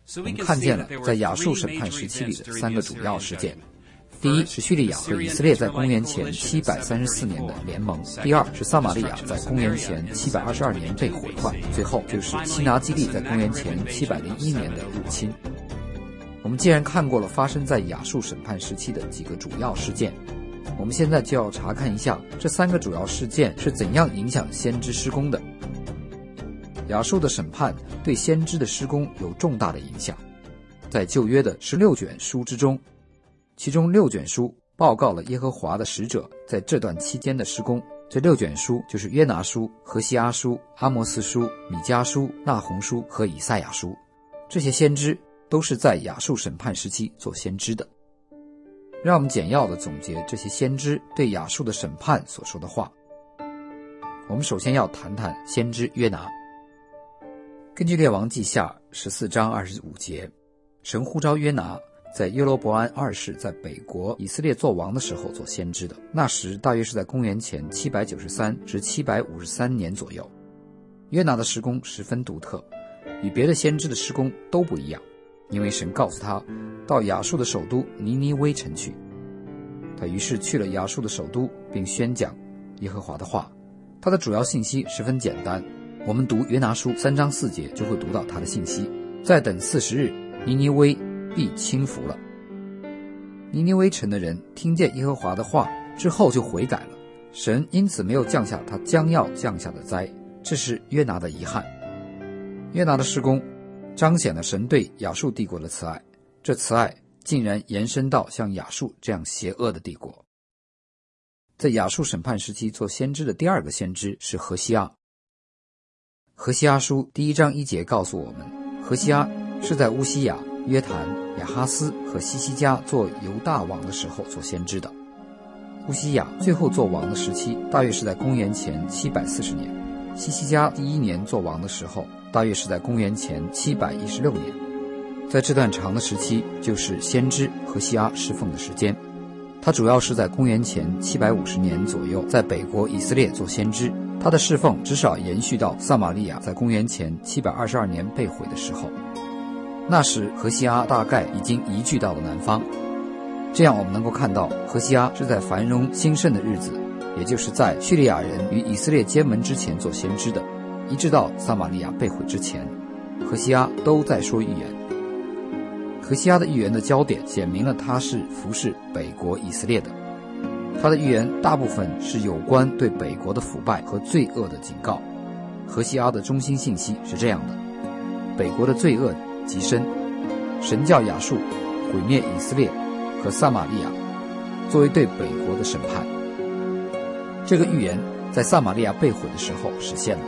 我们看见了在亚述审判时期里的3个主要事件。第一是叙利亚和以色列在公元前734年的联盟，第二是撒玛利亚在公元前722年被毁坏，最后就是西拿基立在公元前701年的入侵。我们既然看过了发生在亚述审判时期的几个主要事件，我们现在就要查看一下这3个主要事件是怎样影响先知施工的。亚述的审判对先知的施工有重大的影响。在旧约的16卷书之中，其中6卷书报告了耶和华的使者在这段期间的施工。这6卷书就是约拿书、何西阿书、阿摩斯书、米迦书、纳鸿书和以赛亚书。这些先知都是在亚述审判时期做先知的。让我们简要地总结这些先知对亚述的审判所说的话。我们首先要谈谈先知约拿。根据列王记下14章25节，神呼召约拿在耶罗伯安2世在北国以色列做王的时候做先知的。那时大约是在公元前793至753年左右。约拿的施工十分独特，与别的先知的施工都不一样，因为神告诉他到亚述的首都尼尼微城去。他于是去了亚述的首都，并宣讲耶和华的话。他的主要信息十分简单，我们读约拿书3章4节就会读到他的信息：再等40日，尼尼微必倾覆了。尼尼微城的人听见耶和华的话之后就悔改了，神因此没有降下他将要降下的灾，这是约拿的遗憾。约拿的施工彰显了神对亚述帝国的慈爱，这慈爱竟然延伸到像亚述这样邪恶的帝国。在亚述审判时期做先知的第2个先知是何西阿。何西阿书1章1节告诉我们，何西阿是在乌西雅、约坦、亚哈斯和西西家做犹大王的时候做先知的。乌西雅最后做王的时期大约是在公元前740年，西西家第1年做王的时候大约是在公元前716年。在这段长的时期，就是先知何西阿侍奉的时间。他主要是在公元前750年左右在北国以色列做先知，他的侍奉至少延续到撒玛利亚在公元前722年被毁的时候。那时何西阿大概已经移居到了南方。这样我们能够看到何西阿是在繁荣兴盛的日子，也就是在叙利亚人与以色列结盟之前做先知的，一直到撒玛利亚被毁之前，何西阿都在说预言。何西阿的预言的焦点显明了他是服侍北国以色列的。他的预言大部分是有关对北国的腐败和罪恶的警告。何西阿的中心信息是这样的：北国的罪恶极深，神叫亚述毁灭以色列和撒玛利亚，作为对北国的审判。这个预言在撒玛利亚被毁的时候实现了。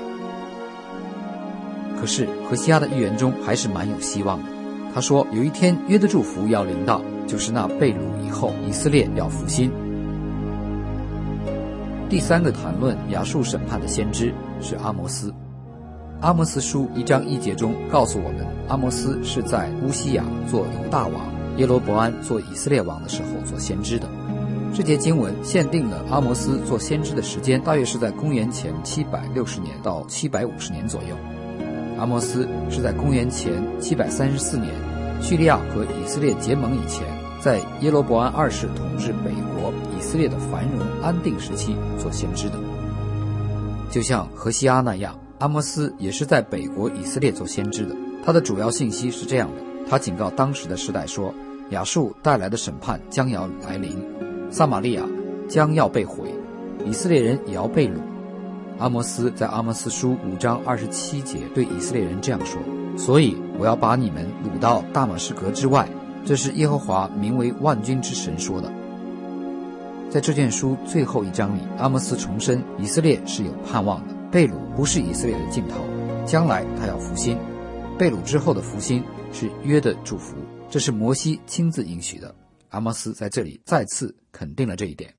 可是何西阿的预言中还是蛮有希望的。他说有一天约的祝福要临到，就是那被掳以后以色列要复兴。第3个谈论亚述审判的先知是阿摩斯。阿摩斯书1章1节中告诉我们，阿摩斯是在乌西雅做犹大王、耶罗伯安做以色列王的时候做先知的。这节经文限定了阿摩斯做先知的时间大约是在公元前760年到750年左右。阿摩斯是在公元前734年叙利亚和以色列结盟以前，在耶罗伯安2世统治北国以色列的繁荣安定时期做先知的。就像何西阿那样，阿摩斯也是在北国以色列做先知的。他的主要信息是这样的：他警告当时的时代说，亚述带来的审判将要来临，撒玛利亚将要被毁，以色列人也要被掳。阿摩斯在阿摩斯书5章27节对以色列人这样说：所以我要把你们掳到大马士革之外，这是耶和华名为万军之神说的。在这卷书最后1章里，阿摩斯重申以色列是有盼望的，被掳不是以色列的尽头，将来他要复兴。被掳之后的复兴是约的祝福，这是摩西亲自应许的。阿摩斯在这里再次肯定了这一点。